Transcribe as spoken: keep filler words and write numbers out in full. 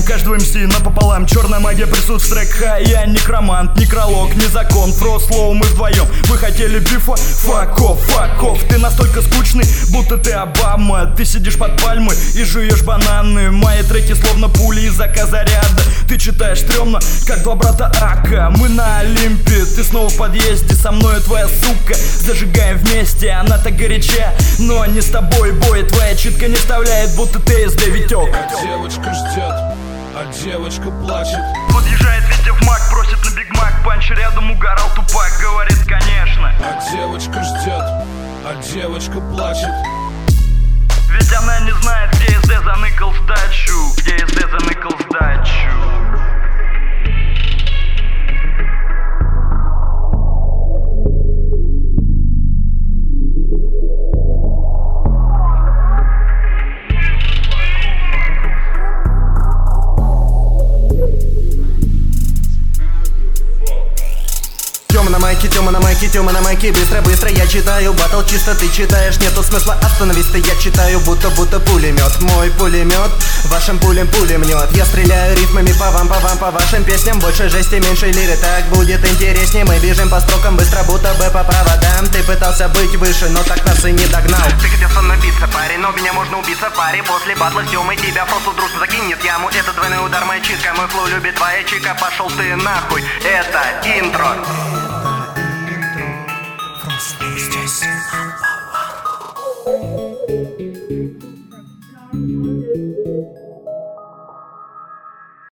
каждого МС напополам. Черная магия присутствует в трек. Я некромант, некролог, не закон. Фрослоу мы вдвоем. Вы хотели бифа? Fuck off, fuck off. Ты настолько скучный, будто ты Обама. Ты сидишь под пальмой и жуешь бананы. Мои треки словно пули из заряда. Ты читаешь стрёмно, как два брата Ака. Мы на Олимпе, ты снова в подъезде. Со мной твоя сука, зажигаем вместе. Она так горяча, но не с тобой бой. Твоя читка не вставляет, будто ТСД Витек. А девочка ждет, а девочка плачет. Подъезжает Витя в Мак, просит на Биг Мак. Панч рядом угорал, Тупак говорит, конечно. А девочка ждет, а девочка плачет. Ведь она не знает, где СД заныкал сдачу. Где СД заныкал сдачу. Тёма на майке, Тёма на майке, Тёма на майке. Быстро, быстро я читаю, батл чисто ты читаешь. Нету смысла остановиться, я читаю, будто, будто пулемет. Мой пулемет вашим пулем пулемет. Я стреляю рифмами по вам, по вам, по вашим песням. Больше жести, меньше лиры, так будет интереснее. Мы бежим по строкам быстро, будто бы по проводам. Ты пытался быть выше, но так нас и не догнал. Ты хотел становиться парень, но меня можно убиться в паре. После батла с Тёмой тебя просто друг закинет яму. Это двойной удар, моя читка, мой флоу любит твоя чика. Пошел ты нахуй, это интро. Здесь.